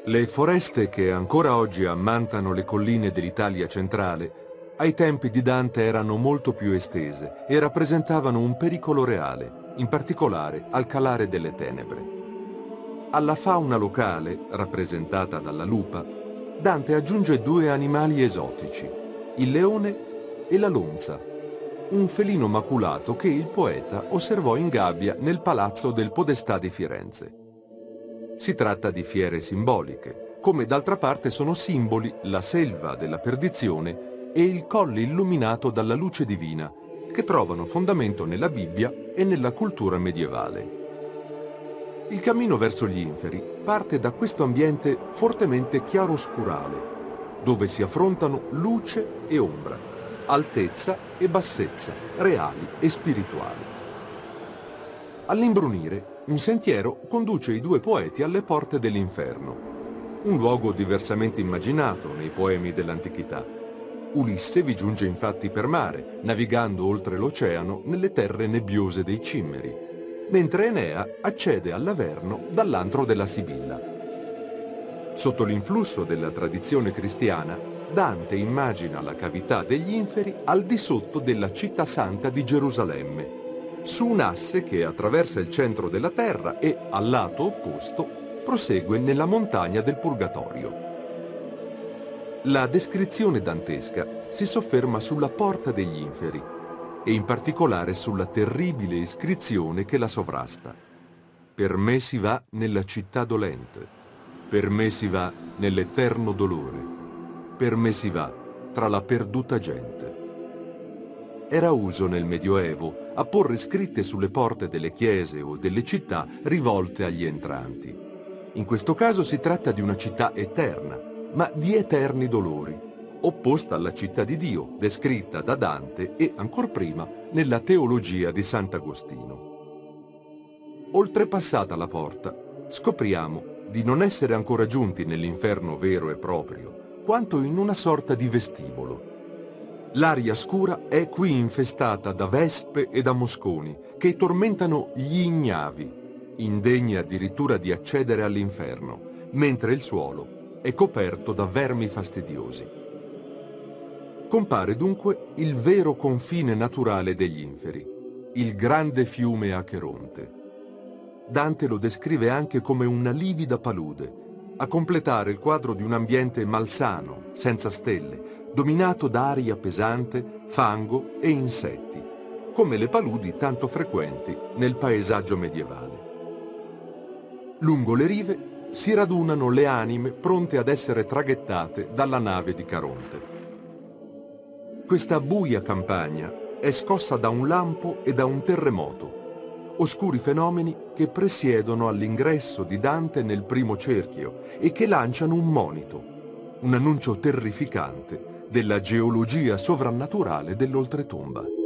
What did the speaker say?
Le foreste che ancora oggi ammantano le colline dell'Italia centrale, ai tempi di Dante erano molto più estese e rappresentavano un pericolo reale, in particolare al calare delle tenebre. Alla fauna locale, rappresentata dalla lupa, Dante aggiunge due animali esotici, il leone e la lonza, un felino maculato che il poeta osservò in gabbia nel palazzo del Podestà di Firenze. Si tratta di fiere simboliche, come d'altra parte sono simboli la selva della perdizione e il colle illuminato dalla luce divina, che trovano fondamento nella Bibbia e nella cultura medievale. Il cammino verso gli inferi parte da questo ambiente fortemente chiaroscurale, dove si affrontano luce e ombra, altezza e bassezza, reali e spirituali. All'imbrunire, un sentiero conduce i due poeti alle porte dell'inferno, un luogo diversamente immaginato nei poemi dell'antichità. Ulisse vi giunge infatti per mare, navigando oltre l'oceano nelle terre nebbiose dei Cimmeri, mentre Enea accede all'Averno dall'antro della Sibilla. Sotto l'influsso della tradizione cristiana, Dante immagina la cavità degli inferi al di sotto della città santa di Gerusalemme, su un asse che attraversa il centro della terra e, al lato opposto, prosegue nella montagna del Purgatorio. La descrizione dantesca si sofferma sulla porta degli inferi e in particolare sulla terribile iscrizione che la sovrasta. Per me si va nella città dolente, per me si va nell'eterno dolore, per me si va tra la perduta gente. Era uso nel Medioevo apporre scritte sulle porte delle chiese o delle città rivolte agli entranti. In questo caso si tratta di una città eterna, ma di eterni dolori, opposta alla città di Dio, descritta da Dante e, ancor prima, nella teologia di Sant'Agostino. Oltrepassata la porta, scopriamo di non essere ancora giunti nell'inferno vero e proprio, quanto in una sorta di vestibolo. L'aria scura è qui infestata da vespe e da mosconi che tormentano gli ignavi, indegni addirittura di accedere all'inferno, mentre il suolo è coperto da vermi fastidiosi. Compare dunque il vero confine naturale degli inferi, il grande fiume Acheronte. Dante lo descrive anche come una livida palude, a completare il quadro di un ambiente malsano, senza stelle, dominato da aria pesante, fango e insetti, come le paludi tanto frequenti nel paesaggio medievale. Lungo le rive si radunano le anime pronte ad essere traghettate dalla nave di Caronte. Questa buia campagna è scossa da un lampo e da un terremoto, oscuri fenomeni che presiedono all'ingresso di Dante nel primo cerchio e che lanciano un monito, un annuncio terrificante della geologia sovrannaturale dell'oltretomba.